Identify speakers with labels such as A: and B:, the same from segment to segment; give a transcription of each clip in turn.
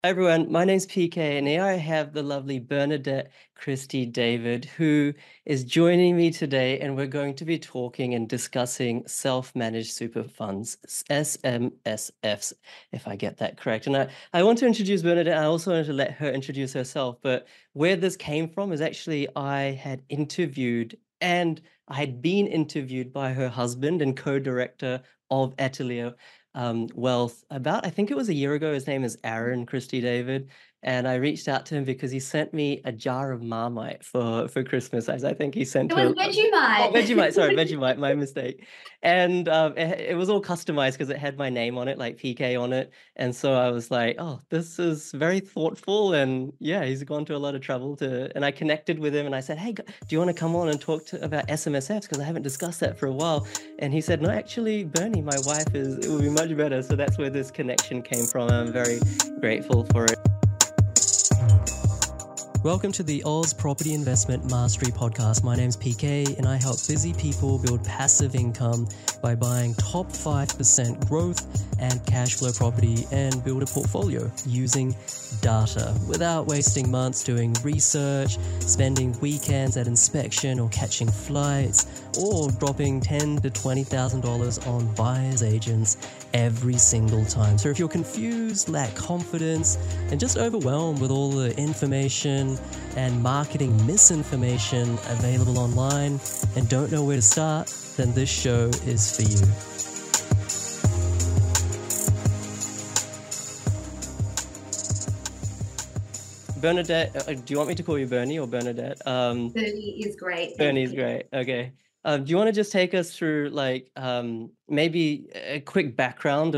A: Hi everyone, my name's PK, and here I have the lovely Bernadette Christie David, who is joining me today, and we're going to be talking and discussing self-managed super funds, SMSFs, if I get that correct. And I want to introduce Bernadette. I also want to let her introduce herself. But where this came from is actually I had interviewed and I had been interviewed by her husband and co-director of Atelier Wealth about, I think it was a year ago. His name is Aaron Christie David, and I reached out to him because he sent me a jar of Marmite for Christmas. As I think he sent
B: It was
A: her. Oh,
B: Vegemite.
A: Vegemite. Sorry, Vegemite. My mistake. And it was all customized because it had my name on it, like PK on it. And so I was like, oh, this is very thoughtful. And yeah, he's gone to a lot of trouble to. And I connected with him and I said, hey, do you want to come on and talk about SMSFs? Because I haven't discussed that for a while. And he said, no, actually, Bernie, my wife it would be much better. So that's where this connection came from. I'm very grateful for it. Welcome to the Oz Property Investment Mastery Podcast. My name's PK and I help busy people build passive income by buying top 5% growth and cash flow property and build a portfolio using data without wasting months doing research, spending weekends at inspection or catching flights, or dropping $10,000 to $20,000 on buyer's agents every single time. So if you're confused, lack confidence, and just overwhelmed with all the information and marketing misinformation available online and don't know where to start, then this show is for you. Bernadette, do you want me to call you Bernie or Bernadette?
B: 30 is great. Thanks,
A: Bernie's
B: Pete.
A: great. Okay. Do you want to just take us through like maybe a quick background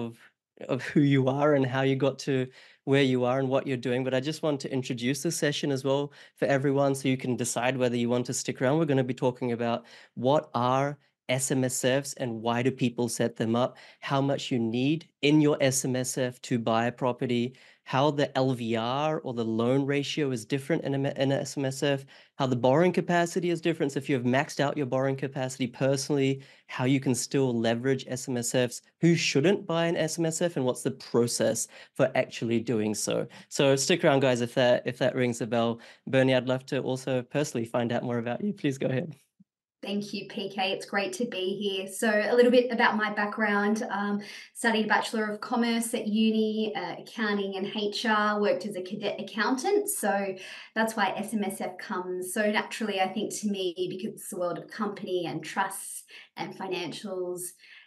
A: of who you are and how you got to where you are and what you're doing? But I just want to introduce the session as well for everyone so you can decide whether you want to stick around. We're going to be talking about what are SMSFs and why do people set them up, how much you need in your SMSF to buy a property, how the LVR or the loan ratio is different in an SMSF, how the borrowing capacity is different. So if you have maxed out your borrowing capacity personally, how you can still leverage SMSFs, who shouldn't buy an SMSF, and what's the process for actually doing so. So stick around, guys, if that rings a bell. Bernie, I'd love to also personally find out more about you. Please go ahead.
B: Thank you, PK. It's great to be here. So, a little bit about my background. Studied a Bachelor of Commerce at uni, accounting and HR, worked as a cadet accountant. So, that's why SMSF comes so naturally, I think, to me because it's the world of company and trusts and financials.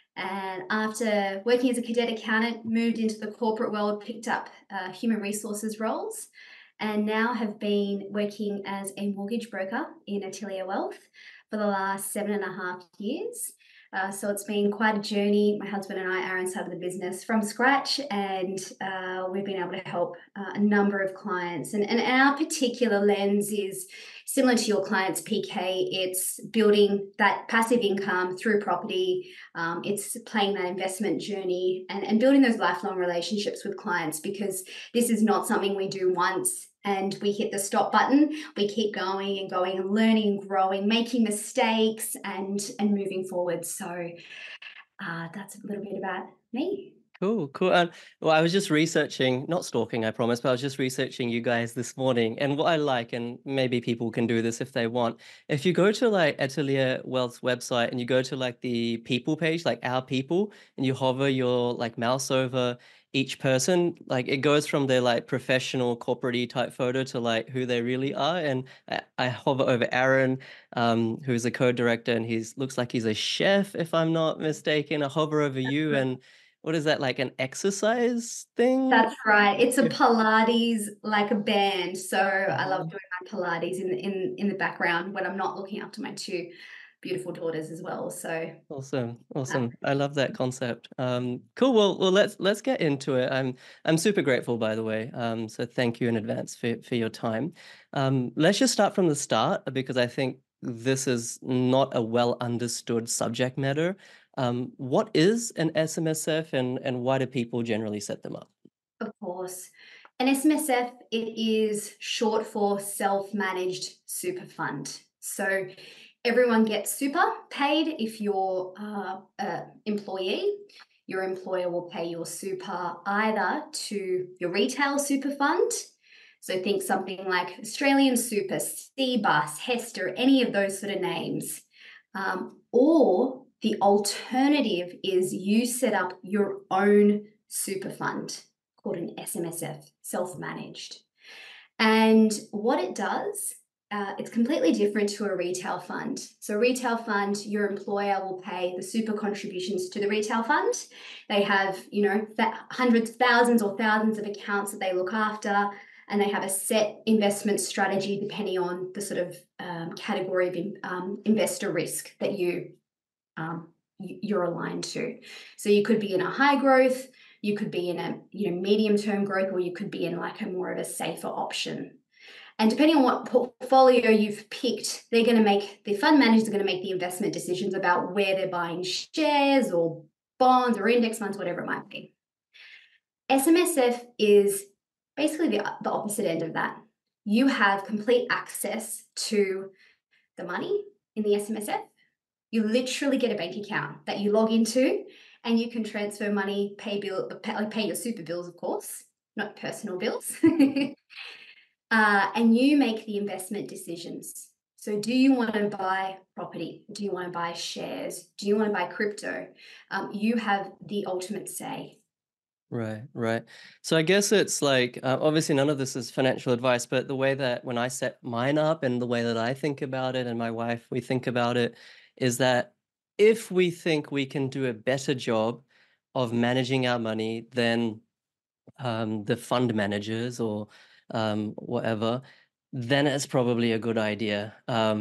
B: And after working as a cadet accountant, moved into the corporate world, picked up human resources roles, and now have been working as a mortgage broker in Atelier Wealth for the last 7.5 years. So it's been quite a journey. My husband and I, Aaron, started the business from scratch, and we've been able to help a number of clients. And our particular lens is similar to your clients, PK. It's building that passive income through property. It's playing that investment journey and building those lifelong relationships with clients, because this is not something we do once and we hit the stop button. We keep going and learning, growing, making mistakes and moving forward. So that's a little bit about me.
A: Cool, cool. Well, I was just researching, not stalking, I promise, but I was just researching you guys this morning. And what I like, and maybe people can do this if they want, if you go to like Atelier Wealth's website and you go to like the people page, like our people, and you hover your like mouse over each person, like it goes from their like professional corporate type photo to like who they really are. And I hover over Aaron, who's a co-director, and he's looks like he's a chef, if I'm not mistaken. I hover over you and what is that, like an exercise thing?
B: That's right. It's a
A: Yeah.
B: Pilates like a band. So I love
A: Oh,
B: doing my Pilates in the background when I'm not looking after my two beautiful daughters as well. So
A: awesome.
B: uh,
A: Awesome. I love that concept. Cool. Well, let's get into it. I'm super grateful, by the way. So thank you in advance for your time. Let's just start from the start because I think this is not a well understood subject matter. What is an SMSF and why do people generally set them up?
B: of course. An SMSF, it is short for self-managed super fund. So everyone gets super paid if you're an employee. your employer will pay your super either to your retail super fund. So think something like Australian Super, Cbus, Hester, any of those sort of names. Or the alternative is you set up your own super fund called an SMSF, self-managed. And what it does, it's completely different to a retail fund. So, a retail fund, your employer will pay the super contributions to the retail fund. They have, hundreds, thousands, or thousands of accounts that they look after, and they have a set investment strategy depending on the sort of category of investor risk that you're aligned to. So, you could be in a high growth, you could be in a medium term growth, or you could be in like a more of a safer option. And depending on what portfolio you've picked, the fund managers are going to make the investment decisions about where they're buying shares or bonds or index funds, whatever it might be. SMSF is basically the opposite end of that. You have complete access to the money in the SMSF. You literally get a bank account that you log into, and you can transfer money, pay your super bills, of course, not personal bills. And you make the investment decisions. So do you want to buy property? Do you want to buy shares? Do you want to buy crypto? You have the ultimate say.
A: Right, right. So I guess it's like, obviously none of this is financial advice, but the way that when I set mine up and the way that I think about it and my wife, we think about it, is that if we think we can do a better job of managing our money than the fund managers or whatever, then it's probably a good idea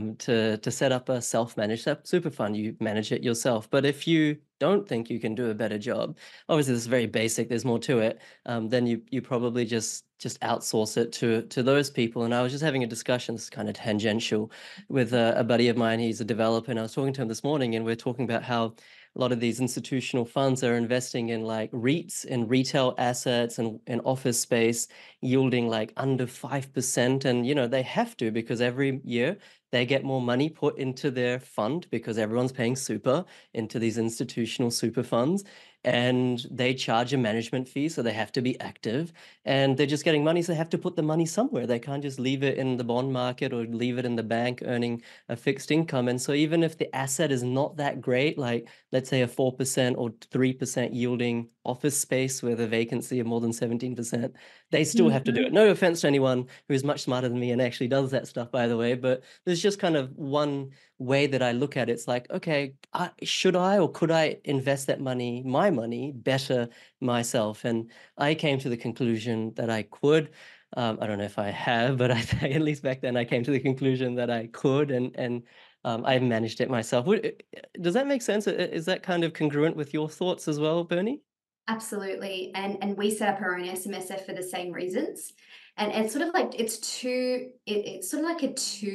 A: to set up a self-managed super fund. You manage it yourself. But if you don't think you can do a better job, obviously this is very basic, there's more to it, then you probably just outsource it to those people. And I was just having a discussion, this is kind of tangential, with a buddy of mine. He's a developer, and I was talking to him this morning, and we're talking about how a lot of these institutional funds are investing in like REITs and retail assets and in office space, yielding like under 5%. And, they have to, because every year they get more money put into their fund because everyone's paying super into these institutional super funds. And they charge a management fee, so they have to be active. And they're just getting money, so they have to put the money somewhere. They can't just leave it in the bond market or leave it in the bank earning a fixed income. And so even if the asset is not that great, like let's say a 4% or 3% yielding office space with a vacancy of more than 17%, they still have to do it. No offense to anyone who is much smarter than me and actually does that stuff, by the way, but there's just kind of one way that I look at it. It's like, okay, should I or could I invest that money, my money, better myself? And I came to the conclusion that I could. I don't know if I have, but I think at least back then I came to the conclusion that I could, and I managed it myself. Does that make sense? Is that kind of congruent with your thoughts as well, Bernie?
B: Absolutely. And we set up our own SMSF for the same reasons. And it's sort of like it's sort of like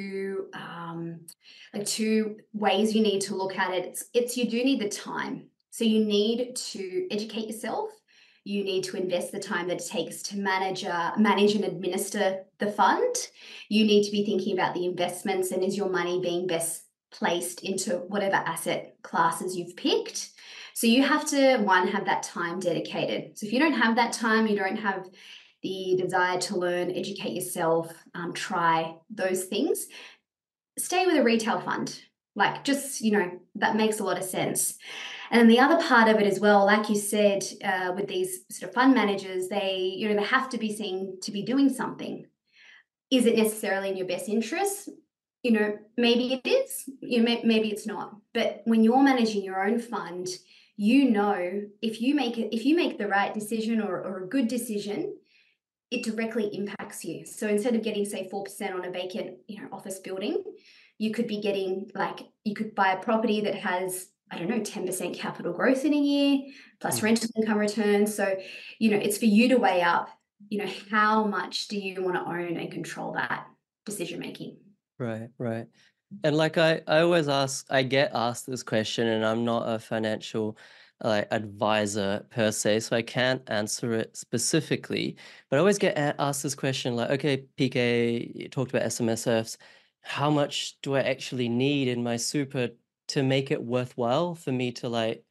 B: two ways you need to look at it. It's you do need the time. So you need to educate yourself. You need to invest the time that it takes to manage and administer the fund. You need to be thinking about the investments, and is your money being best placed into whatever asset classes you've picked. So you have to, one, have that time dedicated. So if you don't have that time, you don't have the desire to learn, educate yourself, try those things, stay with a retail fund. Like, just, that makes a lot of sense. And then the other part of it as well, like you said, with these sort of fund managers, they have to be seen to be doing something. Is it necessarily in your best interest? Maybe it is, maybe it's not. But when you're managing your own fund, if you make the right decision or a good decision, it directly impacts you. So instead of getting, say, 4% on a vacant, office building, you could be getting, you could buy a property that has, I don't know, 10% capital growth in a year, plus rental income returns. So, it's for you to weigh up, how much do you want to own and control that decision making?
A: Right, right. And like I always I get asked this question, and I'm not a financial advisor per se, so I can't answer it specifically. But I always get asked this question, like, okay, PK, you talked about SMSFs. How much do I actually need in my super to make it worthwhile for me to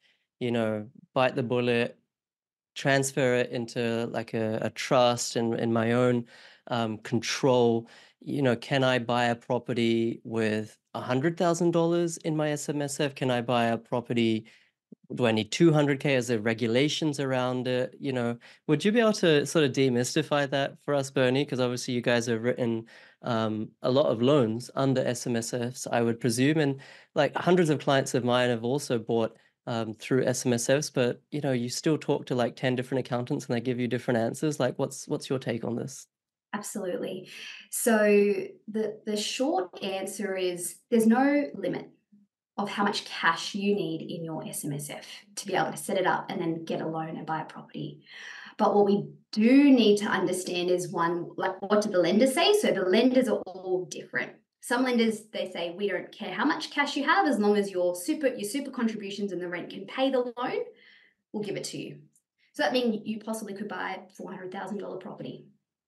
A: bite the bullet, transfer it into like a trust and in my own control. Can I buy a property with $100,000 in my SMSF? Can I buy a property? Do I need 200K? Is there regulations around it? Would you be able to sort of demystify that for us, Bernie? Because obviously you guys have written a lot of loans under SMSFs, I would presume, and like hundreds of clients of mine have also bought through SMSFs, but you still talk to like 10 different accountants and they give you different answers. Like, what's your take on this?
B: Absolutely. So the short answer is there's no limit of how much cash you need in your SMSF to be able to set it up and then get a loan and buy a property. But what we do need to understand is one, like what do the lenders say? So the lenders are all different. Some lenders, they say we don't care how much cash you have, as long as your super contributions and the rent can pay the loan, we'll give it to you. So that means you possibly could buy a $400,000 property.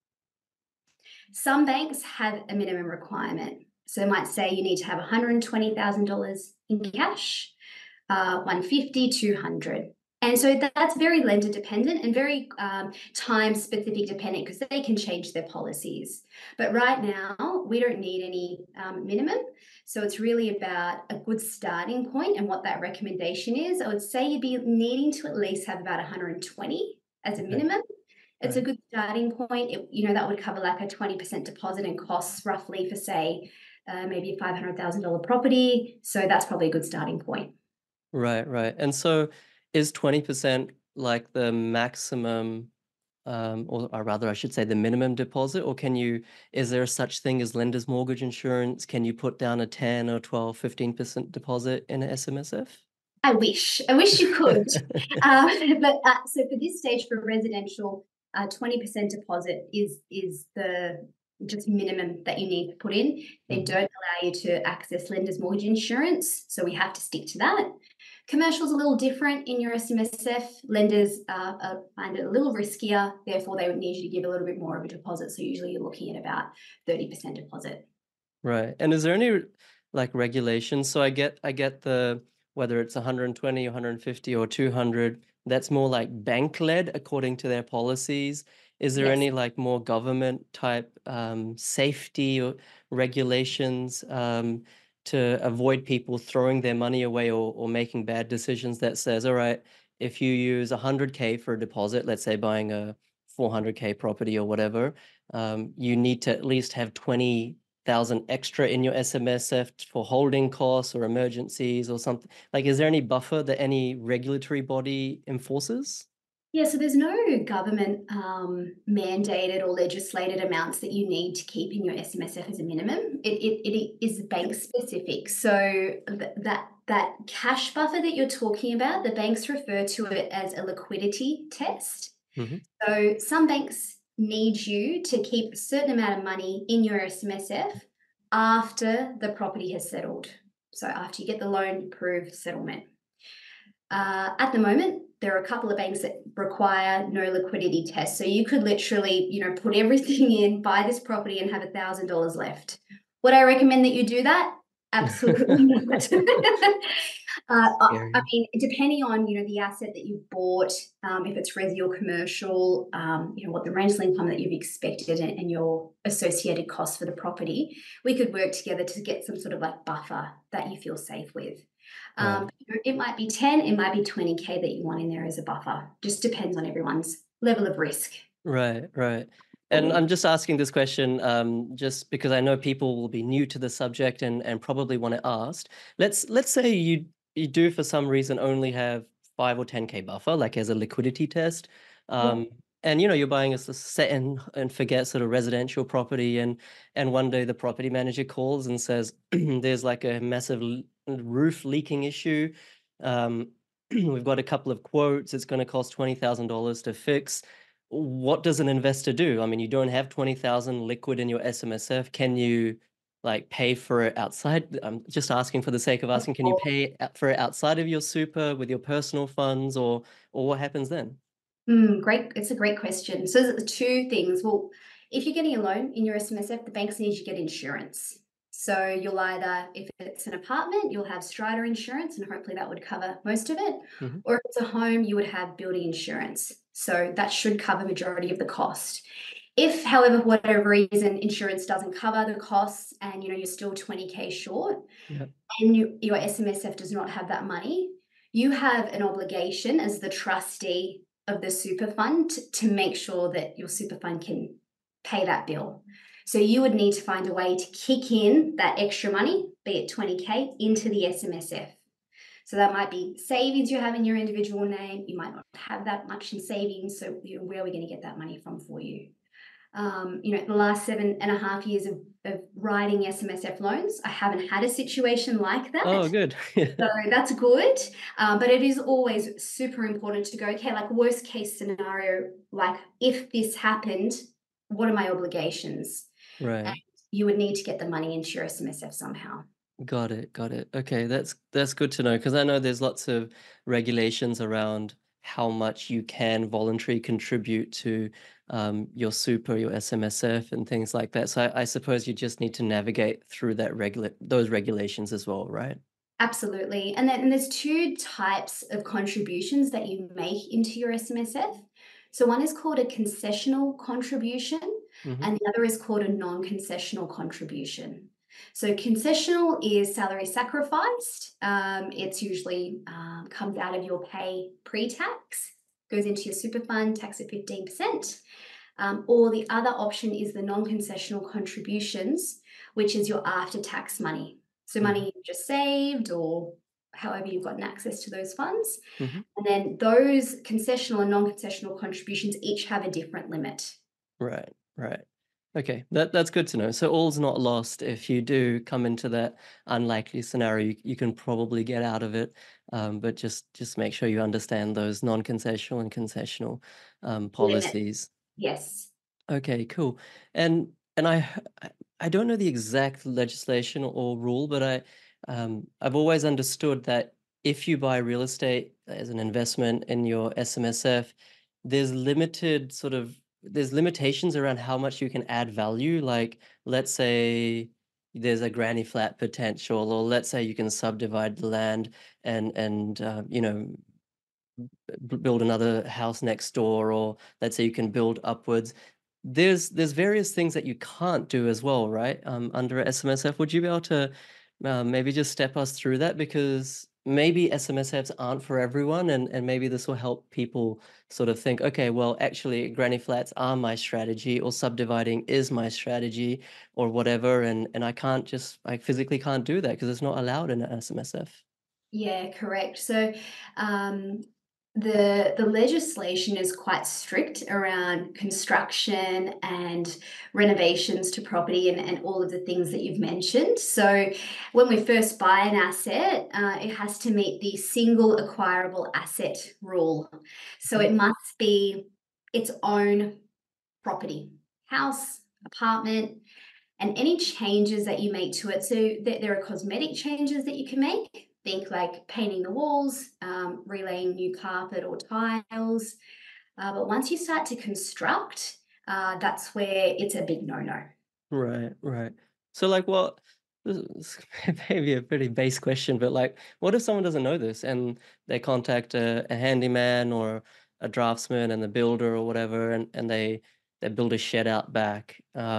B: Some banks have a minimum requirement. So they might say you need to have $120,000 in cash, 150, 200. And so that's very lender dependent and very time specific dependent, because they can change their policies. But right now, we don't need any minimum. So it's really about a good starting point and what that recommendation is. I would say you'd be needing to at least have about 120 as a minimum. It's a good starting point. That would cover like a 20% deposit and costs roughly for, say, maybe a $500,000 property. So that's probably a good starting point.
A: Right, right. And so is 20% like the maximum, or rather, I should say the minimum deposit, or is there such thing as lender's mortgage insurance? Can you put down a 10 or 12, 15% deposit in a SMSF?
B: I wish you could. But so for this stage for residential, 20% deposit is the just minimum that you need to put in. They don't allow you to access lender's mortgage insurance, so we have to stick to that. Commercial's a little different in your SMSF. Lenders find it a little riskier, therefore they would need you to give a little bit more of a deposit. So usually you're looking at about 30% deposit.
A: Right. And is there any like regulations? So I get the whether it's 120 or 150 or 200, that's more like bank led according to their policies. Is there
B: Yes.
A: any like more government type safety or regulations to avoid people throwing their money away or making bad decisions that says, all right, if you use 100K for a deposit, let's say buying a 400K property or whatever, you need to at least have 20,000 extra in your SMSF for holding costs or emergencies or something? Like, is there any buffer that any regulatory body enforces?
B: Yeah, so there's no government mandated or legislated amounts that you need to keep in your SMSF as a minimum. It is bank specific. So that cash buffer that you're talking about, the banks refer to it as a liquidity test.
A: Mm-hmm.
B: So some banks need you to keep a certain amount of money in your SMSF after the property has settled. So after you get the loan approved settlement. At the moment, there are a couple of banks that require no liquidity test. So you could literally, put everything in, buy this property and have $1,000 left. Would I recommend that you do that? Absolutely not. I mean, depending on, the asset that you've bought, if it's resi or commercial, what the rental income that you've expected and your associated costs for the property, we could work together to get some sort of like buffer that you feel safe with.
A: Right.
B: It might be 10, it might be 20K that you want in there as a buffer. Just depends on everyone's level of risk.
A: Right, right. And I'm just asking this question just because I know people will be new to the subject and probably want to ask. Let's say you do for some reason only have 5 or 10K buffer, like as a liquidity test. And you're buying a set and forget sort of residential property, and one day the property manager calls and says there's like a massive roof leaking issue. We've got a couple of quotes. It's going to cost $20,000 to fix. What does an investor do? I mean, you don't have 20,000 liquid in your SMSF. Can you like pay for it outside? I'm just asking for the sake of asking, can you pay for it outside of your super with your personal funds, or what happens then?
B: Great. It's a great question. So there's two things. Well, if you're getting a loan in your SMSF, the banks need you to get insurance. So you'll either, if it's an apartment, you'll have strata insurance, and hopefully that would cover most of it.
A: Hmm.
B: Or if it's a home, you would have building insurance. So that should cover majority of the cost. If, however, for whatever reason, insurance doesn't cover the costs and you're still 20K short
A: Yeah.
B: and your SMSF does not have that money, you have an obligation as the trustee of the super fund to make sure that your super fund can pay that bill. So you would need to find a way to kick in that extra money, be it 20K, into the SMSF. So that might be savings you have in your individual name. You might not have that much in savings. So where are we going to get that money from for you? The last 7.5 years of writing SMSF loans, I haven't had a situation like that.
A: Oh, good.
B: So that's good. But it is always super important to go, okay, like worst case scenario, like if this happened, what are my obligations? And
A: Right.
B: you would need to get the money into your SMSF somehow.
A: Got it. Got it. Okay, that's good to know because I know there's lots of regulations around how much you can voluntarily contribute to your super, your SMSF, and things like that. So I suppose you just need to navigate through those regulations as well, right?
B: Absolutely. And there's two types of contributions that you make into your SMSF. So one is called a concessional contribution,
A: Hmm.
B: and the other is called a non-concessional contribution. So concessional is salary sacrificed. It's usually comes out of your pay pre-tax, goes into your super fund, tax at 15%. Or the other option is the non-concessional contributions, which is your after-tax money. So
A: Hmm.
B: money you've just saved or however you've gotten access to those funds.
A: Hmm.
B: And then those concessional and non-concessional contributions each have a different limit.
A: Right. Right. Okay, that's good to know. So all's not lost. If you do come into that unlikely scenario, you can probably get out of it. But just make sure you understand those non-concessional and concessional
B: Limit,
A: policies.
B: yes.
A: Okay, cool. And I don't know the exact legislation or rule, but I've always understood that if you buy real estate as an investment in your SMSF, there's limitations around how much you can add value. Like let's say there's a granny flat potential, or let's say you can subdivide the land and build another house next door, or let's say you can build upwards. There's various things that you can't do as well, right? Under a SMSF, would you be able to maybe just step us through that? Because maybe SMSFs aren't for everyone, and maybe this will help people sort of think, okay, well, actually, granny flats are my strategy, or subdividing is my strategy, or whatever, and I physically can't do that because it's not allowed in an SMSF.
B: Yeah, correct. So um, the legislation is quite strict around construction and renovations to property and all of the things that you've mentioned. So when we first buy an asset, it has to meet the single acquirable asset rule. So
A: Okay.
B: it must be its own property, house, apartment, and any changes that you make to it. So there are cosmetic changes that you can make. Think like painting the walls, relaying new carpet or tiles. But once you start to construct, that's where it's a big no-no.
A: Right, right. So, like, what? This is maybe a pretty base question, but like, what if someone doesn't know this and they contact a handyman or a draftsman and the builder or whatever, and they build a shed out back?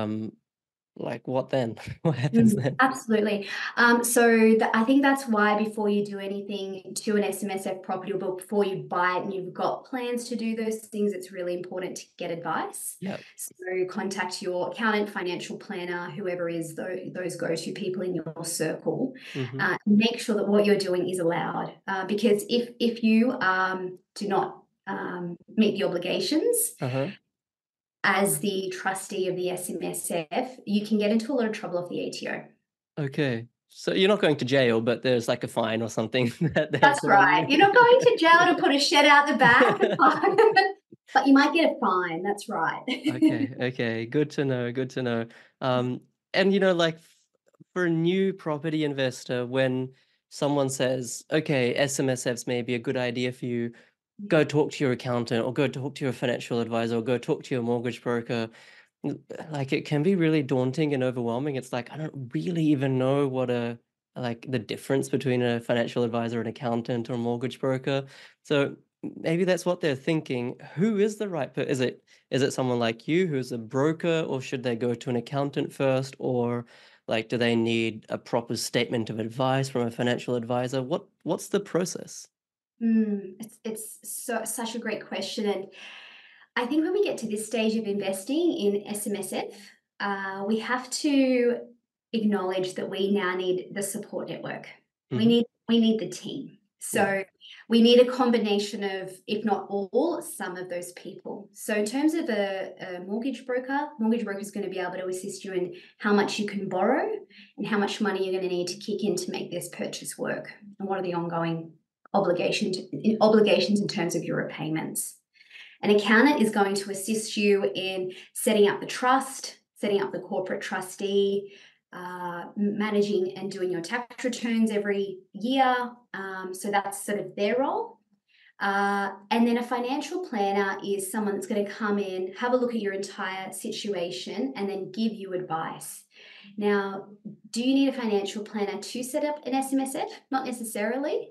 A: Like, what then? What happens then?
B: Absolutely. I think that's why before you do anything to an SMSF property or before you buy it and you've got plans to do those things, it's really important to get advice.
A: Yep.
B: So contact your accountant, financial planner, whoever is those go-to people in your circle.
A: Mm-hmm.
B: Make sure that what you're doing is allowed. Because if you do not meet the obligations,
A: Uh-huh.
B: as the trustee of the SMSF, you can get into a lot of trouble off the ATO.
A: Okay. So you're not going to jail, but there's like a fine or something that they'll
B: That's
A: put on
B: right.
A: you.
B: You're not going to jail to put a shed out the back, but you might get a fine. That's right.
A: Okay, okay, good to know, good to know. Um, and like for a new property investor, when someone says, "Okay, SMSFs may be a good idea for you," go talk to your accountant, or go talk to your financial advisor, or go talk to your mortgage broker. Like, it can be really daunting and overwhelming. It's like, I don't really even know what like the difference between a financial advisor, an accountant, or a mortgage broker. So maybe that's what they're thinking. Who is the right is it someone like you who's a broker, or should they go to an accountant first, or like do they need a proper statement of advice from a financial advisor? What's the process?
B: It's such a great question, and I think when we get to this stage of investing in SMSF, we have to acknowledge that we now need the support network. We
A: Hmm.
B: need the team.
A: Yeah.
B: So we need a combination of, if not all, some of those people. So in terms of a mortgage broker is going to be able to assist you in how much you can borrow and how much money you're going to need to kick in to make this purchase work, and what are the ongoing obligations in terms of your repayments. An accountant is going to assist you in setting up the trust, setting up the corporate trustee, managing and doing your tax returns every year. So that's sort of their role. And then a financial planner is someone that's going to come in, have a look at your entire situation, and then give you advice. Now, do you need a financial planner to set up an SMSF? Not necessarily.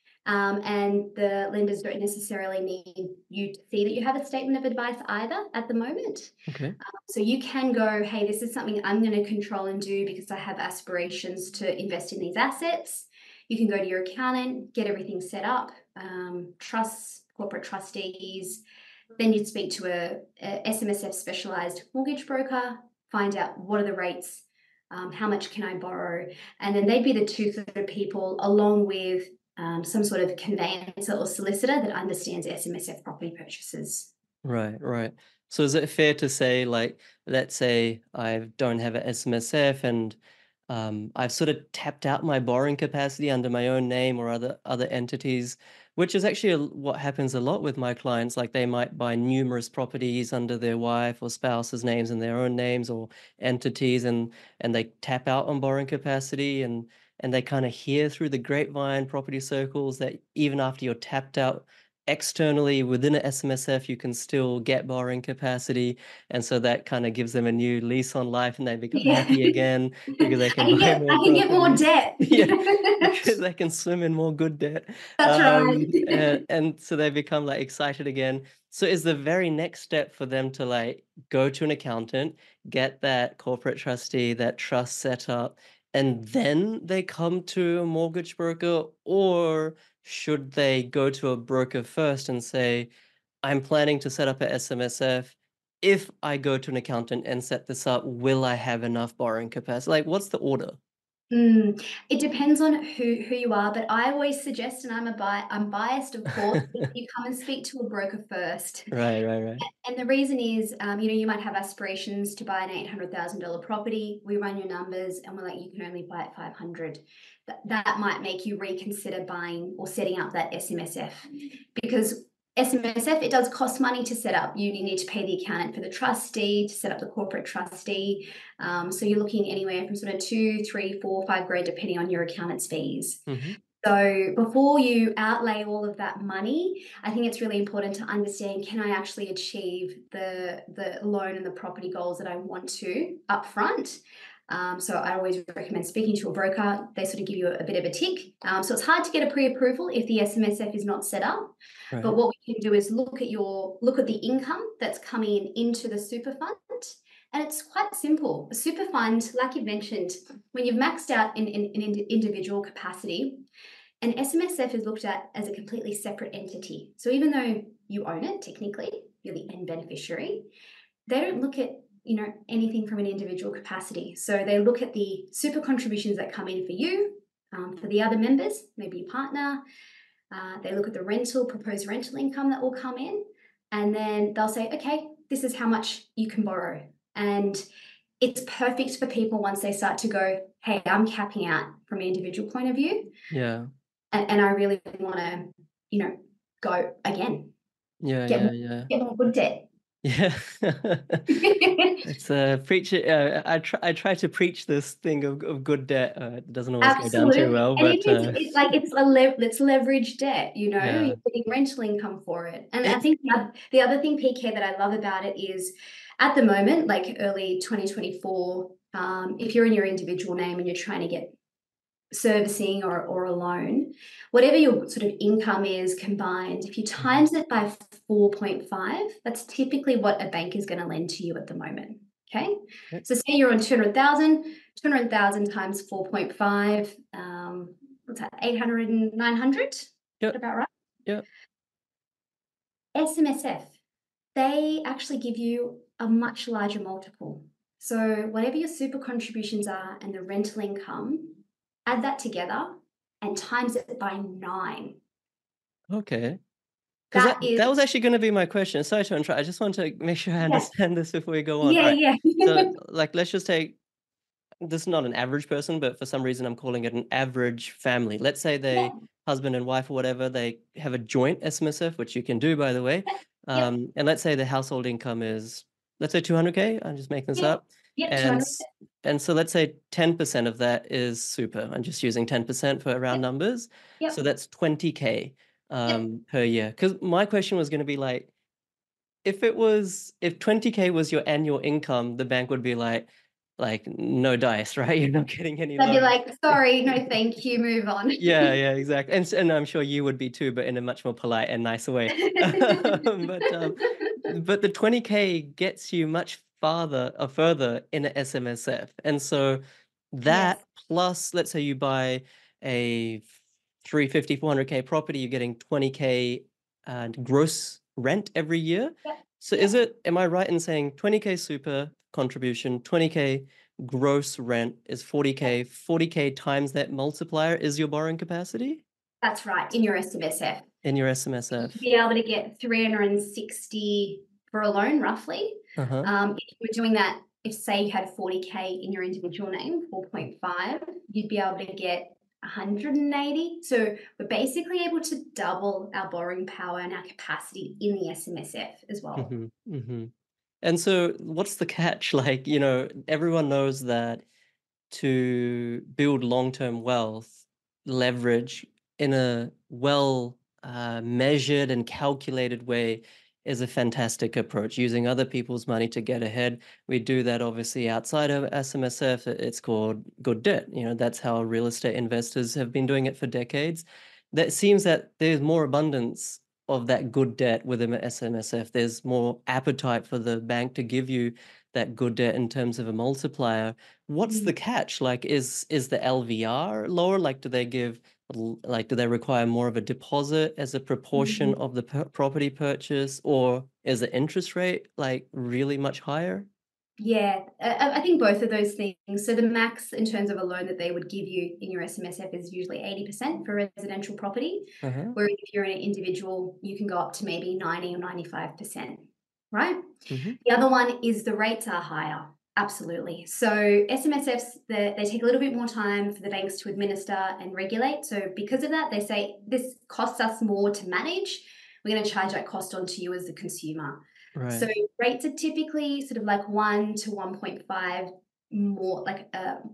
B: And the lenders don't necessarily need you to see that you have a statement of advice either at the moment.
A: Okay.
B: So you can go, hey, this is something I'm going to control and do because I have aspirations to invest in these assets. You can go to your accountant, get everything set up, trusts, corporate trustees. Then you'd speak to a SMSF specialized mortgage broker, find out what are the rates, how much can I borrow, and then they'd be the two sort of people, along with some sort of conveyancer or solicitor that understands SMSF property purchases.
A: Right, right. So is it fair to say, like, let's say I don't have a SMSF and I've sort of tapped out my borrowing capacity under my own name or other entities, which is actually what happens a lot with my clients. Like they might buy numerous properties under their wife or spouse's names and their own names or entities, and they tap out on borrowing capacity, and they kind of hear through the grapevine property circles that even after you're tapped out externally within a SMSF, you can still get borrowing capacity, and so that kind of gives them a new lease on life, and they become
B: Yeah.
A: happy again because they
B: I
A: can
B: can
A: buy
B: get I
A: more
B: can get more
A: properties.
B: debt.
A: Yeah, because they can swim in more good debt,
B: That's right.
A: and so they become like excited again. So is the very next step for them to like go to an accountant, get that corporate trustee, that trust set up, and then they come to a mortgage broker, or should they go to a broker first and say, I'm planning to set up a SMSF. If I go to an accountant and set this up, will I have enough borrowing capacity? Like, what's the order?
B: It depends on who you are, but I always suggest, and I'm biased, of course, that you come and speak to a broker first.
A: Right, right, right.
B: And the reason is, you might have aspirations to buy an $800,000 property. We run your numbers, and we're like, you can only buy at 500. That might make you reconsider buying or setting up that SMSF, because SMSF, it does cost money to set up. You need to pay the accountant for the trustee to set up the corporate trustee. So you're looking anywhere from sort of 2, 3, 4, 5 grand, depending on your accountant's fees.
A: Mhm.
B: So before you outlay all of that money, I think it's really important to understand, can I actually achieve the loan and the property goals that I want to upfront? So I always recommend speaking to a broker. They sort of give you a bit of a tick. So it's hard to get a pre-approval if the SMSF is not set up. But
A: Right.
B: what we can do is look at the income that's coming into the super fund. And it's quite simple. A super fund, like you mentioned, when you've maxed out in individual capacity, an SMSF is looked at as a completely separate entity. So even though you own it, technically, you're the end beneficiary, they don't look at anything from an individual capacity. So they look at the super contributions that come in for you, for the other members, maybe your partner. They look at the proposed rental income that will come in, and then they'll say, okay, this is how much you can borrow. And it's perfect for people once they start to go, hey, I'm capping out from an individual point of view,
A: Yeah.
B: and I really want to, go again,
A: Yeah,
B: get
A: yeah,
B: more,
A: yeah.
B: get more good debt.
A: Yeah. It's preach it. I try to preach this thing of good debt. It doesn't always go down too
B: Absolutely.
A: well,
B: And if
A: but
B: it's leverage debt, you're
A: yeah.
B: getting rental income for it. And I
A: It
B: think the other thing, PK, that I love about it is At the moment, like early 2024, if you're in your individual name and you're trying to get servicing or a loan, whatever your sort of income is combined, if you
A: Mhm.
B: times it by 4.5, that's typically what a bank is going to lend to you at the moment. Okay.
A: Yep.
B: So say you're on 200,000, 200,000 times 4.5, what's that, 800 and 900? Is that
A: Yep.
B: about right?
A: Yep.
B: SMSF, they actually give you a much larger multiple. So whatever your super contributions are and the rental income, add that together and times it by 9.
A: Okay. 'Cause
B: That is,
A: that was actually gonna be my question. Sorry to interrupt. I just want to make sure I
B: yeah,
A: understand this before we go on.
B: yeah,
A: Alright.
B: yeah.
A: So, like, let's just take this is not an average person, but for some reason I'm calling it an average family. Let's say
B: Yeah,
A: they husband and wife or whatever, they have a joint SMSF, which you can do by the way.
B: yeah, yep,
A: And let's say the household income is, let's say 200K, I'm just making this
B: yep,
A: up.
B: yep,
A: And
B: 200.
A: s and so let's say 10% of that is super. I'm just using 10% for round
B: Yep,
A: numbers. So
B: yep,
A: that's 20K
B: yep.
A: per year. Because my question was gonna be like, if 20K was your annual income, the bank would be like, "No dice," right? You're not getting any
B: They'd be
A: loans.
B: like, sorry, no, thank you, move on.
A: Yeah, yeah, exactly, and I'm sure you would be too, but in a much more polite and nicer way. But the 20K gets you much further in a SMSF, and so
B: Yes,
A: that plus, let's say you buy a 350, 400K property, you're getting 20K gross rent every year.
B: yep,
A: So
B: yep.
A: am I right in saying 20K super contribution, 20K gross rent is 40K, 40K times that multiplier is your borrowing capacity
B: That's right, in your SMSF.
A: in your
B: You'd
A: SMSF?
B: be able to get 360 for a loan, roughly.
A: Uh-huh.
B: If you were doing that, if say you had 40K in your individual name, 4.5, you'd be able to get 180. So we're basically able to double our borrowing power and our capacity in the SMSF as well.
A: Mhm, mhm. And so what's the catch? Like, everyone knows that to build long-term wealth, leverage in a well measured and calculated way is a fantastic approach. Using other people's money to get ahead. We do that obviously outside of SMSF. It's called good debt. That's how real estate investors have been doing it for decades. That seems that there's more abundance of that good debt within SMSF. There's more appetite for the bank to give you that good debt in terms of a multiplier. What's the
B: Mm.
A: catch? Like, is the LVR lower? Like, do they require more of a deposit as a proportion
B: Mhm.
A: of the property purchase, or is the interest rate like really much higher?
B: Yeah, I think both of those things. So the max in terms of a loan that they would give you in your SMSF is usually 80% for residential property,
A: Uh-huh.
B: whereas if you're an individual, you can go up to maybe 90 or 95%, right?
A: Mhm.
B: The other one is the rates are higher. Absolutely. So SMSFs, they take a little bit more time for the banks to administer and regulate. So because of that, they say this costs us more to manage. We're going to charge that cost onto you as the consumer. So
A: Right.
B: rates are typically sort of like 1 to 1.5 more, like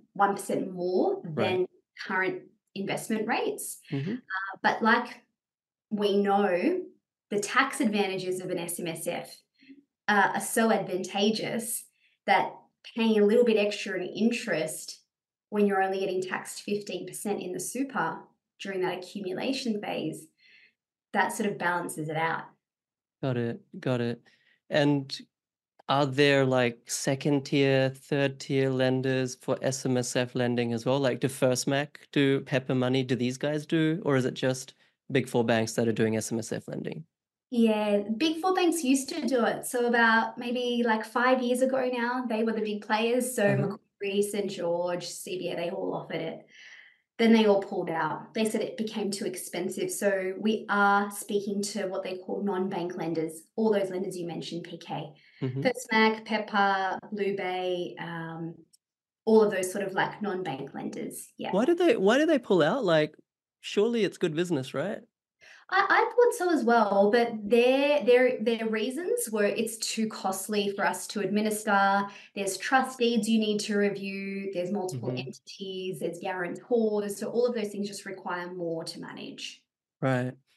B: 1% more
A: Right.
B: than current investment rates.
A: Mhm.
B: But like we know, the tax advantages of an SMSF are so advantageous that paying a little bit extra in interest when you're only getting taxed 15% in the super during that accumulation phase, that sort of balances it out.
A: Got it. Got it. And are there like second tier, third tier lenders for SMSF lending as well? Like do First Mac, do Pepper Money, do these guys do, or is it just big four banks that are doing SMSF lending?
B: Yeah, big four banks used to do it. So about maybe like 5 years ago now, they were the big players. So
A: Uh-huh.
B: Macquarie, St George, CBA, they all offered it. Then they all pulled out. They said it became too expensive. So we are speaking to what they call non-bank lenders, all those lenders you mentioned, PK.
A: Mhm.
B: First Mac, Pepper, Blue Bay, all of those sort of like non-bank lenders. Yeah.
A: Why do they pull out? Like, surely it's good business, right?
B: I thought so as well, but their reasons were it's too costly for us to administer. There's trust deeds you need to review. There's multiple
A: Mhm.
B: entities. There's guarantors. So all of those things just require more to manage.
A: Right.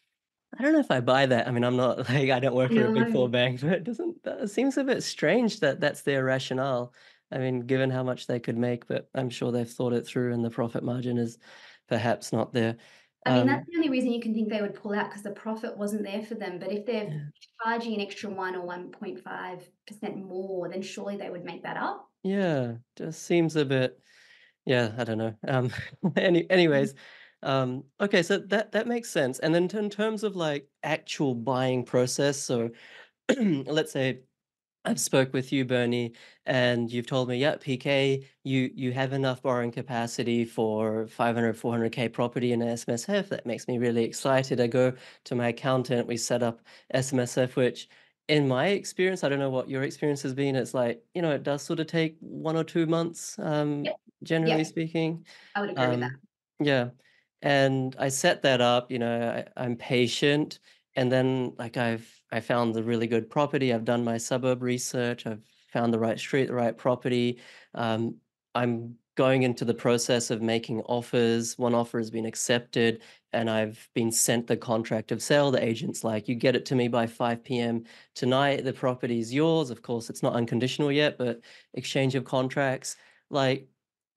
A: I don't know if I buy that. I mean, I'm not like I don't work
B: I
A: for a big
B: know.
A: four bank, but it doesn't that it seems a bit strange that that's their rationale. I mean, given how much they could make, but I'm sure they've thought it through and the profit margin is perhaps not there.
B: I mean, that's
A: Um,
B: the only reason you can think they would pull out because the profit wasn't there for them. But if they're
A: yeah.
B: charging an extra 1 or 1.5% more, then surely they would make that up.
A: Yeah, just seems a bit yeah, I don't know. Anyways, okay, so that makes sense. And then in terms of like actual buying process, so let's say I've spoke with you, Bernie, and you've told me, yeah, PK, you have enough borrowing capacity for 500, 400K property in SMSF. That makes me really excited. I go to my accountant, we set up SMSF, which in my experience, I don't know what your experience has been. It's like, it does sort of take 1 or 2 months,
B: Yep.
A: generally
B: Yep.
A: speaking.
B: I would agree with that.
A: Um, yeah. And I set that up, I'm patient. And then like I found the really good property. I've done my suburb research. I've found the right street, the right property. Um, I'm going into the process of making offers. One offer has been accepted, and I've been sent the contract of sale. The agent's like, you get it to me by 5 p.m. tonight. The property is yours. Of course, it's not unconditional yet, but exchange of contracts. Like,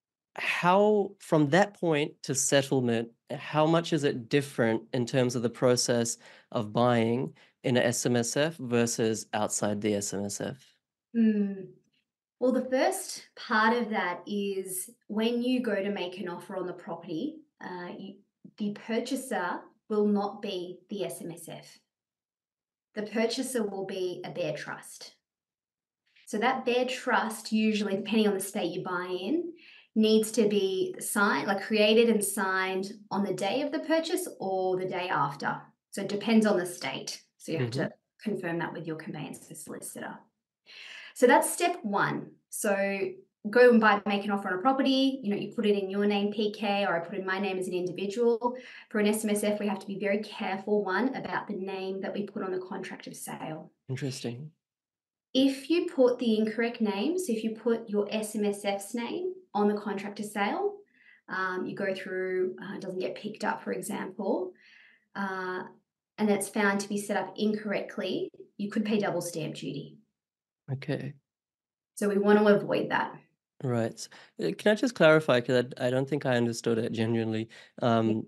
A: how from that point to settlement, how much is it different in terms of the process of buying in a SMSF versus outside the SMSF?
B: Hmm. Well, the first part of that is when you go to make an offer on the property, the purchaser will not be the SMSF. The purchaser will be a bare trust. So that bare trust, usually depending on the state you buy in, needs to be signed, like created and signed on the day of the purchase or the day after. So it depends on the state. So you have
A: Hmm.
B: to confirm that with your conveyancer solicitor. So that's step one. So go and make an offer on a property. You put it in your name, PK, or I put in my name as an individual. For an SMSF, we have to be very careful, one, about the name that we put on the contract of sale.
A: Interesting.
B: If you put the incorrect name, so if you put your SMSF's name on the contract of sale, you go through, it doesn't get picked up, for example, uh, and it's found to be set up incorrectly, you could pay double stamp duty.
A: Okay.
B: So we want to avoid that.
A: Right. Can I just clarify? Because I don't think I understood it genuinely. Um,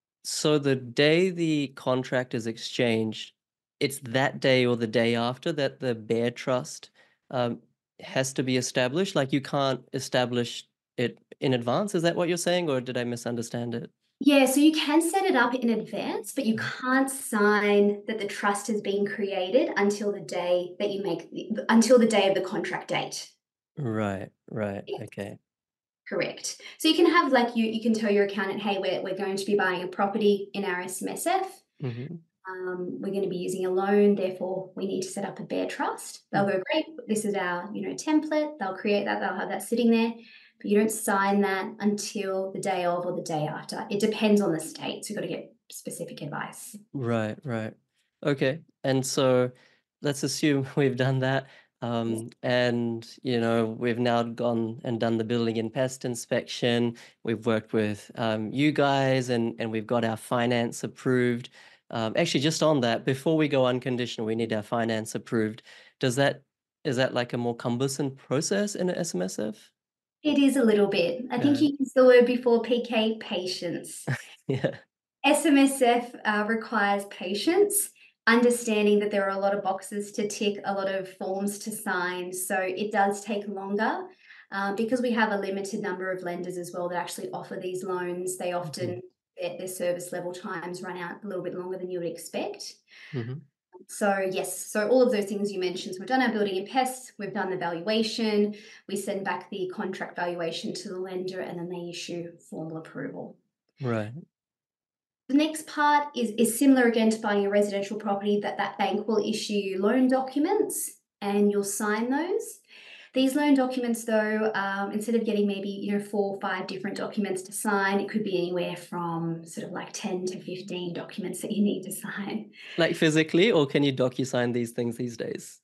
A: so the day the contract is exchanged, it's that day or the day after that the Bear Trust um, has to be established. Like you can't establish it in advance. Is that what you're saying, or did I misunderstand it?
B: Yeah, so you can set it up in advance, but you
A: Mhm.
B: can't sign that the trust has been created until the day that you until the day of the contract date.
A: Right, right.
B: Yeah,
A: Okay.
B: correct. So you can have like you can tell your accountant, hey, we're going to be buying a property in our SMSF.
A: Hmm.
B: We're going to be using a loan, therefore we need to set up a bare trust. They'll go, great, this is our template. They'll create that, they'll have that sitting there, but you don't sign that until the day of or the day after. It depends on the state, so you've got to get specific advice.
A: Right, right. Okay. And so let's assume we've done that.
B: Yes.
A: And we've now gone and done the building and pest inspection. We've worked with you guys and we've got our finance approved. Actually, just on that, before we go unconditional, we need our finance approved. Does that is that like a more cumbersome process in a SMSF?
B: It is a little bit. I think
A: Yeah.
B: you used the word before, PK, patience.
A: Yeah.
B: SMSF requires patience, understanding that there are a lot of boxes to tick, a lot of forms to sign. So it does take longer because we have a limited number of lenders as well that actually offer these loans. They
A: Hmm.
B: often, their service level times run out a little bit longer than you would expect.
A: Hmm.
B: So yes, so all of those things you mentioned. So we've done our building and pests, we've done the valuation, we send back the contract valuation to the lender, and then they issue formal approval.
A: Right.
B: The next part is similar again to buying a residential property, that bank will issue you loan documents and you'll sign those. These loan documents, though, instead of getting maybe 4 or 5 different documents to sign, it could be anywhere from sort of like 10 to 15 documents that you need to sign.
A: Like physically, or can you docu-sign these things these days?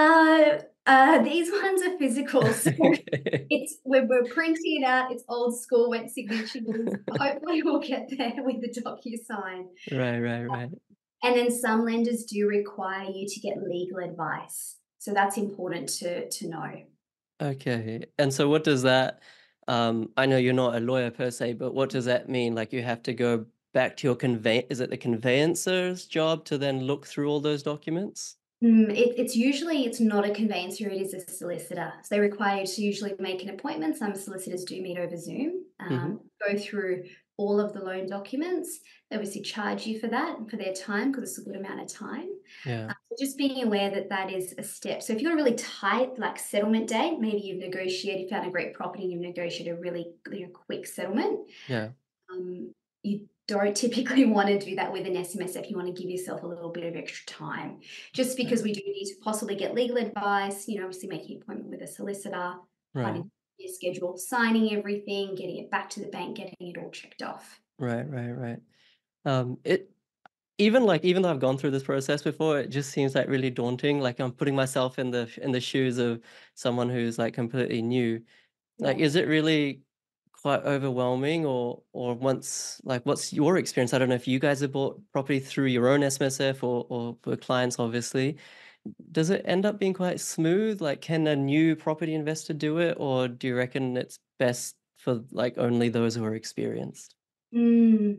B: These ones are physical, so
A: Okay.
B: we're printing it out. It's old school, wet signatures. Hopefully, we'll get there with the DocuSign.
A: Right, right, right.
B: And then some lenders do require you to get legal advice. So that's important to know.
A: Okay. And so what does that I know you're not a lawyer per se, but what does that mean? Like you have to go back to your is it the conveyancer's job to then look through all those documents?
B: It's usually it's not a conveyancer, it is a solicitor. So they require you to usually make an appointment. Some solicitors do meet over Zoom,
A: Hmm.
B: go through all of the loan documents. They obviously charge you for that, for their time, because it's a good amount of time.
A: Yeah.
B: So just being aware that that is a step. So if you've got a really tight like settlement date, maybe you've negotiated, found a great property, and you've negotiated a really quick settlement.
A: Yeah.
B: You don't typically want to do that with an SMSF. You want to give yourself a little bit of extra time, just
A: Yeah.
B: because we do need to possibly get legal advice. Obviously making an appointment with a solicitor,
A: Right.
B: finding your schedule, signing everything, getting it back to the bank, getting it all checked off.
A: Right. Right. Right. It even like even though I've gone through this process before, it just seems like really daunting. Like I'm putting myself in the shoes of someone who's like completely new. Like,
B: Yeah.
A: is it really quite overwhelming or what's your experience? I don't know if you guys have bought property through your own SMSF or for clients, obviously. Does it end up being quite smooth? Like, can a new property investor do it, or do you reckon it's best for like only those who are experienced?
B: Mm.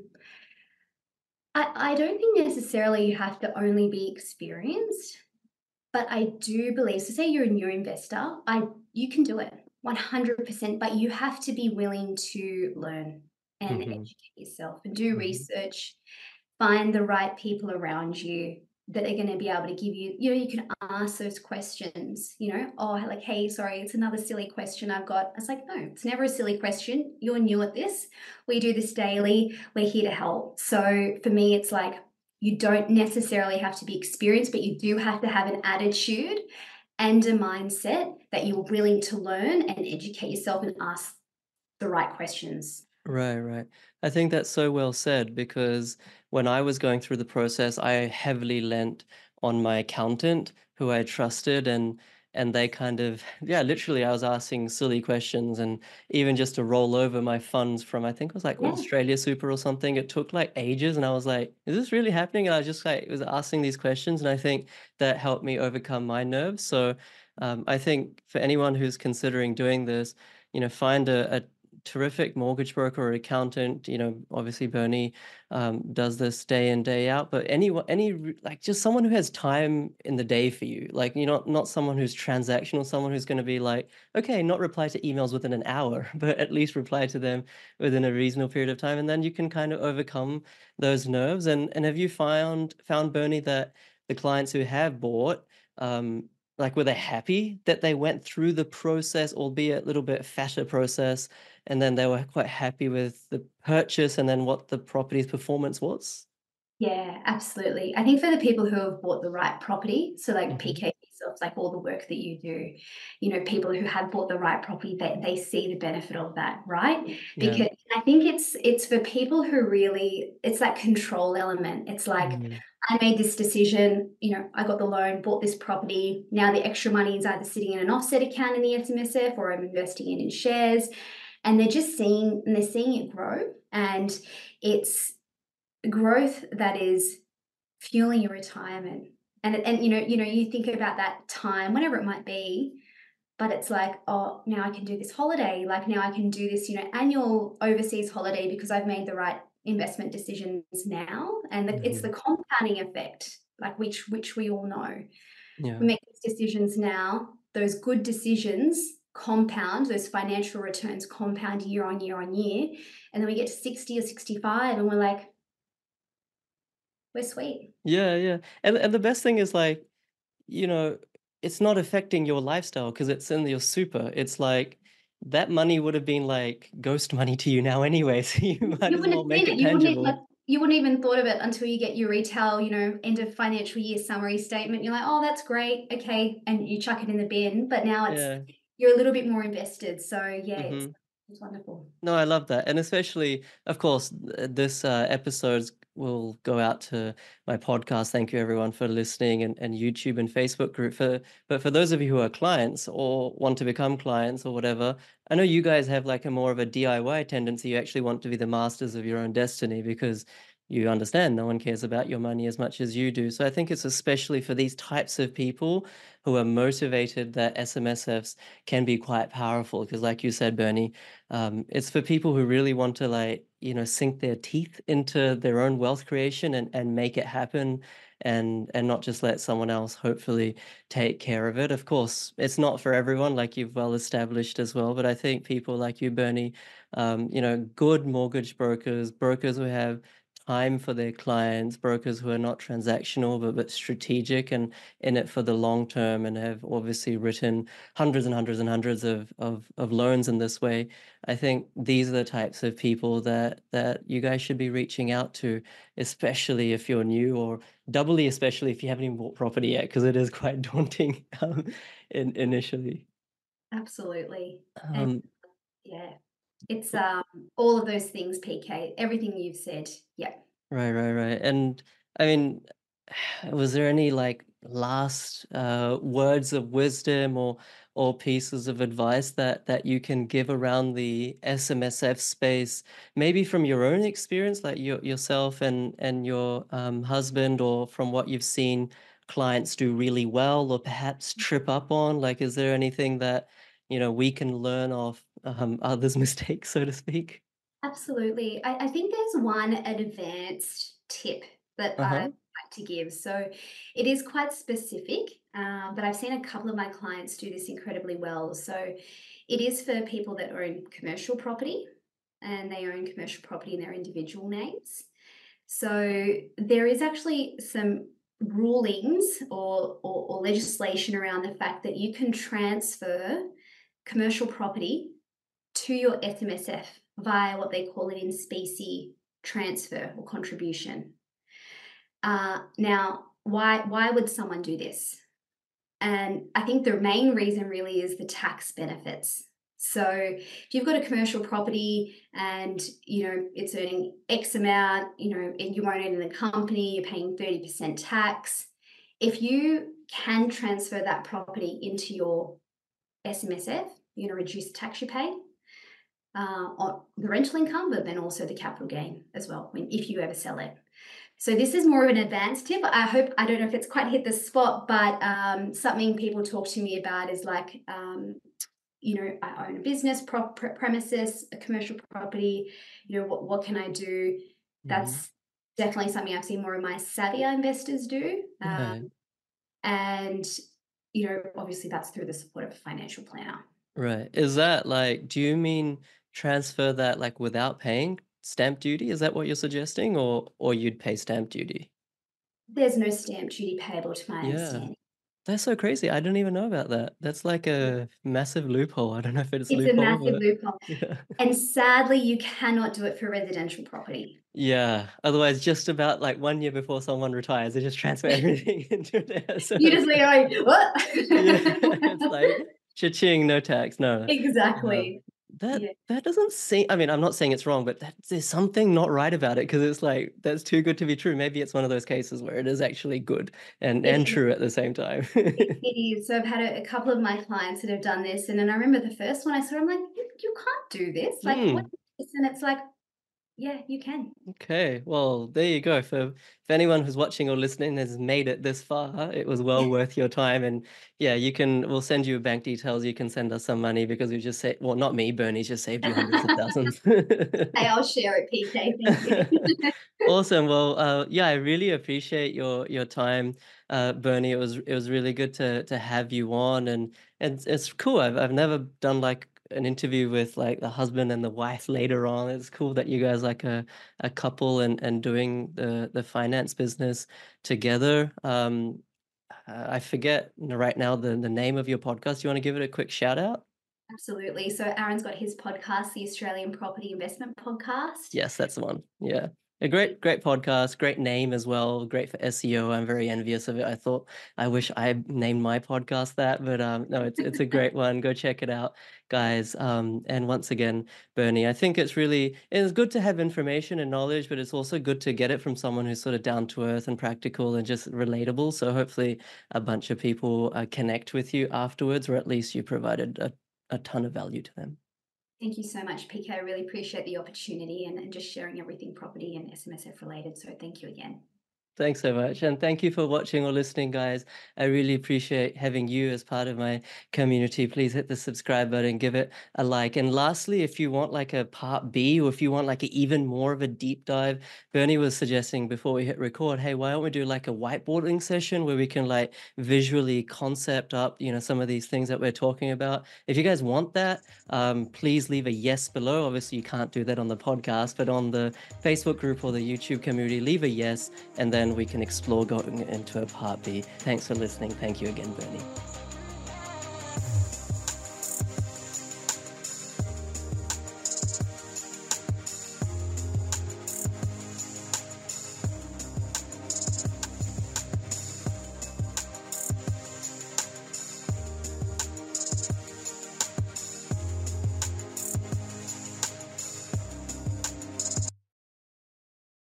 B: I don't think necessarily you have to only be experienced. But I do believe, so say you're a new investor, you can do it 100%, but you have to be willing to learn and
A: Hmm.
B: educate yourself and do
A: Hmm.
B: research, find the right people around you that are going to be able to give you, you can ask those questions, oh, like, hey, sorry, it's another silly question I've got. It's like, no, it's never a silly question. You're new at this. We do this daily. We're here to help. So for me, it's like, you don't necessarily have to be experienced, but you do have to have an attitude and a mindset that you're willing to learn and educate yourself and ask the right questions.
A: Right, right. I think that's so well said because when I was going through the process, I heavily lent on my accountant who I trusted and they kind of yeah, literally I was asking silly questions and even just to roll over my funds from I think it was like
B: Yeah.
A: Australia Super or something. It took like ages and I was like, is this really happening? And I just like was asking these questions and I think that helped me overcome my nerves. So I think for anyone who's considering doing this, find a terrific mortgage broker or accountant. Obviously Bernie does this day in day out, but like just someone who has time in the day for you, like not someone who's transactional, someone who's going to be like, okay, not reply to emails within an hour, but at least reply to them within a reasonable period of time, and then you can kind of overcome those nerves. And have you found Bernie that the clients who have bought like were they happy that they went through the process, albeit a little bit fatter process, and then they were quite happy with the purchase and then what the property's performance was?
B: Yeah, absolutely. I think for the people who have bought the right property, so like
A: Mhm.
B: PK yourself, like all the work that you do, people who have bought the right property, they see the benefit of that, right?
A: Yeah.
B: Because I think it's for people who really, it's that control element. It's like,
A: Mm.
B: I made this decision, I got the loan, bought this property. Now the extra money is either sitting in an offset account in the SMSF or I'm investing it in shares. And they're seeing it grow. And it's growth that is fueling your retirement. And you think about that time, whenever it might be, but it's like, oh, now I can do this holiday. Like now I can do this, annual overseas holiday because I've made the right investment decisions now. And it's the
A: Mhm.
B: compounding effect, like which we all know. We
A: Yeah.
B: make these decisions now, those good decisions compound, those financial returns compound year on year on year. And then we get to 60 or 65 and we're like, we're sweet.
A: Yeah, yeah. And the best thing is like, you know, it's not affecting your lifestyle because it's in your super. It's like that money would have been like ghost money to you now anyway, so you might
B: You
A: as
B: wouldn't
A: well
B: have
A: make
B: seen
A: it
B: it.
A: tangible.
B: You wouldn't even thought of it until you get your retail, end of financial year summary statement. You're like, "Oh, that's great. Okay." And you chuck it in the bin, but now
A: Yeah.
B: you're a little bit more invested. So, yeah,
A: Mhm.
B: it's wonderful.
A: No, I love that. And especially, of course, this episodes will go out to my podcast. Thank you everyone for listening and YouTube and Facebook group but for those of you who are clients or want to become clients or whatever, I know you guys have like a more of a DIY tendency. You actually want to be the masters of your own destiny because you understand no one cares about your money as much as you do. So I think it's especially for these types of people who are motivated that SMSFs can be quite powerful. Because, like you said, Bernie, it's for people who really want to, like, sink their teeth into their own wealth creation and make it happen, and not just let someone else hopefully take care of it. Of course, it's not for everyone, like you've well established as well. But I think people like you, Bernie, good mortgage brokers, brokers who have time for their clients, brokers who are not transactional but strategic and in it for the long term, and have obviously written hundreds and hundreds and hundreds of loans in this way. I think these are the types of people that you guys should be reaching out to, especially if you're new, or doubly especially if you haven't even bought property yet, because it is quite daunting initially.
B: Absolutely. And
A: Um,
B: yeah, it's all of those things, PK, everything you've said. Yeah.
A: right. And I mean, was there any like last words of wisdom or pieces of advice that you can give around the SMSF space, maybe from your own experience, like yourself and your husband, or from what you've seen clients do really well, or perhaps trip up on? Like, is there anything that we can learn off others' mistakes, so to speak?
B: Absolutely. I think there's one advanced tip that I
A: Uh-huh.
B: like to give. So it is quite specific, but I've seen a couple of my clients do this incredibly well. So it is for people that own commercial property and they own commercial property in their individual names. So there is actually some rulings or legislation around the fact that you can transfer commercial property to your SMSF via what they call an in specie transfer or contribution. Now, why would someone do this? And I think the main reason really is the tax benefits. So if you've got a commercial property and it's earning X amount, and you won't own the company, you're paying 30% tax. If you can transfer that property into your SMSF, you're going to reduce the tax you pay on the rental income, but then also the capital gain as well if you ever sell it. So this is more of an advanced tip. I don't know if it's quite hit the spot, but something people talk to me about is like, I own a business, premises, a commercial property. What can I do?
A: Hmm.
B: That's definitely something I've seen more of my savvier investors do.
A: Right.
B: And, obviously that's through the support of a financial planner.
A: Right. Is that like, do you mean transfer that like without paying stamp duty? Is that what you're suggesting, or you'd pay stamp duty?
B: There's no stamp duty payable to my
A: Yeah.
B: understanding.
A: That's so crazy. I didn't even know about that. That's like a massive loophole. I don't know if it's a
B: It's a
A: loophole,
B: massive
A: but
B: loophole,
A: yeah.
B: and sadly, you cannot do it for residential property.
A: Yeah. Otherwise, just about like 1 year before someone retires, they just transfer everything into there. So
B: You just be like, "What?"
A: yeah, it's like cha-ching, no tax. No. Um,
B: Exactly.
A: that
B: Yeah,
A: that doesn't seem, I mean, I'm not saying it's wrong, but there's something not right about it, because it's like that's too good to be true. Maybe it's one of those cases where it is actually good and
B: it
A: true at the same time.
B: it is. So I've had a couple of my clients that have done this, and then I remember the first one I saw, I'm like, "You can't do this, like, what
A: Hmm.
B: is this?" And it's like, "Yeah, you can."
A: Okay, well, there you go. For if anyone who's watching or listening has made it this far, it was well worth your time. And yeah, we'll send you bank details. You can send us some money, because we just say, well, not me, Bernie's just saved you hundreds of thousands.
B: Hey, I'll share it, PK, thank you.
A: Awesome. Well, yeah, I really appreciate your time, Bernie. It was really good to have you on, and it's cool. I've never done like an interview with like the husband and the wife later on. It's cool that you guys like a couple and doing the finance business together. I forget right now the name of your podcast. You want to give it a quick shout out?
B: Absolutely. So Aaron's got his podcast, the Australian Property Investment Podcast.
A: Yes, that's the one. Yeah. A great podcast, great name as well, great for SEO. I'm very envious of it. I thought I wish I named my podcast that, but no, it's a great one. Go check it out, guys. And once again, Bernie, I think it's good to have information and knowledge, but it's also good to get it from someone who's sort of down to earth and practical and just relatable. So hopefully a bunch of people connect with you afterwards, or at least you provided a ton of value to them.
B: Thank you so much, PK. I really appreciate the opportunity and just sharing everything property and SMSF related. So thank you again.
A: Thanks so much. And thank you for watching or listening, guys. I really appreciate having you as part of my community. Please hit the subscribe button, give it a like. And lastly, if you want like a part B, or if you want like even more of a deep dive, Bernie was suggesting before we hit record, hey, why don't we do like a whiteboarding session where we can like visually concept up, some of these things that we're talking about. If you guys want that, please leave a yes below. Obviously, you can't do that on the podcast, but on the Facebook group or the YouTube community, leave a yes, and then we can explore going into a part B. Thanks for listening. Thank you again, Bernie.